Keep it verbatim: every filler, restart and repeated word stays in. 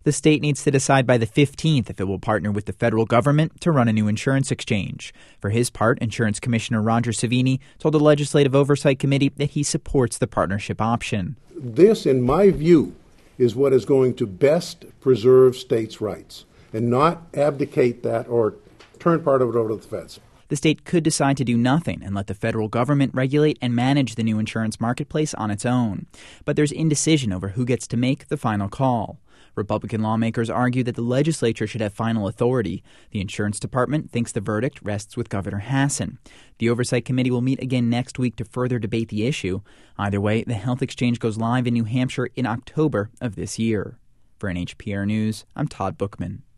The state needs to decide by the fifteenth if it will partner with the federal government to run a new insurance exchange. For his part, Insurance Commissioner Roger Savini told the Legislative Oversight Committee that he supports the partnership option. This, in my view, is what is going to best preserve states' rights and not abdicate that or turn part of it over to the feds. The state could decide to do nothing and let the federal government regulate and manage the new insurance marketplace on its own. But there's indecision over who gets to make the final call. Republican lawmakers argue that the legislature should have final authority. The Insurance Department thinks the verdict rests with Governor Hassan. The Oversight Committee will meet again next week to further debate the issue. Either way, the health exchange goes live in New Hampshire in October of this year. For N H P R News, I'm Todd Bookman.